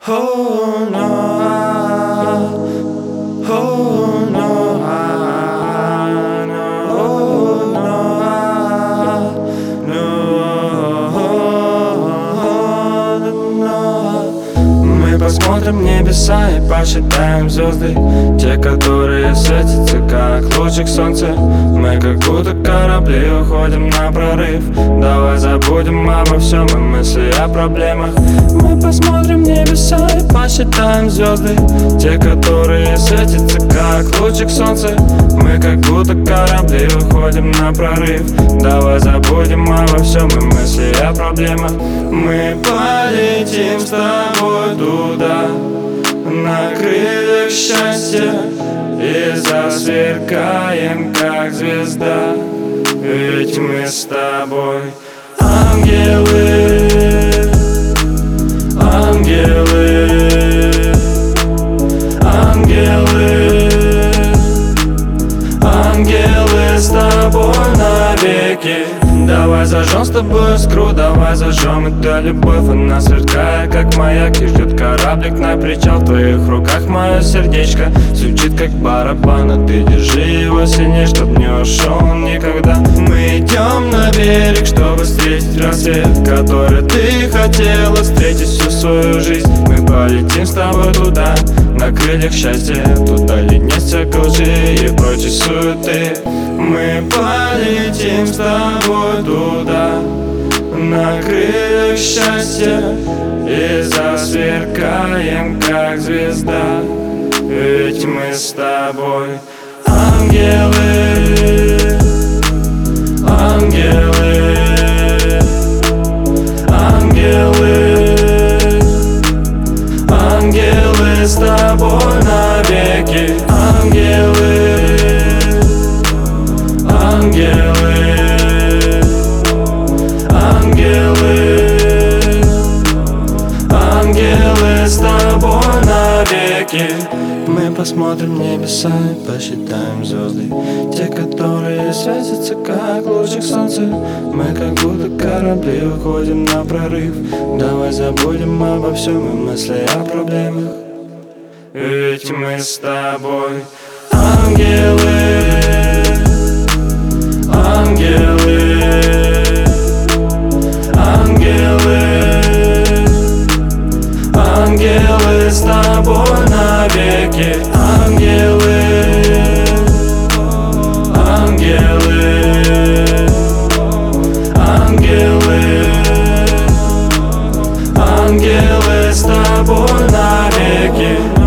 Oh no, oh no, мы посмотрим небеса и посчитаем звезды, те, которые светятся как лучик солнца. Мы как будто корабли уходим на прорыв. Давай забудем обо всем и мысли о проблемах. Мы посмотрим небеса и посчитаем звезды, те, которые светятся как лучик солнца. Мы как будто корабли уходим на прорыв. Давай забудем обо всем и мысли о проблемах. Мы полетим с тобой туда, на крыльях счастья, и засверкаем как звезда. Ведь мы с тобой ангелы, ангелы, ангелы, ангелы с тобой навеки. Давай зажжем с тобой искру, давай зажжем эту любовь. Она сверкает, как маяк, и ждет кораблик на причал. В твоих руках мое сердечко звучит, как барабан, а ты держи его сильнее, чтоб не ушел никогда. Мы идем на берег, чтобы встретить рассвет, который ты хотела встретить всю свою жизнь. Мы полетим с тобой туда, на крыльях счастья, туда, где нет всякой лжи и прочей суеты. Мы полетим с тобой туда, на крыльях счастья, и засверкаем как звезда. Ведь мы с тобой ангелы, ангелы, ангелы, ангелы с тобой навеки. Ангелы, ангелы, ангелы, ангелы с тобой навеки. Мы посмотрим небеса и посчитаем звезды, те, которые светятся как лучик солнца. Мы как будто корабли уходим на прорыв. Давай забудем обо всем и мысли о проблемах. Ведь мы с тобой ангелы, ангелы, ангелы, ангелы с тобой навеки. Ангелы, ангелы, ангелы, ангелы с тобой навеки.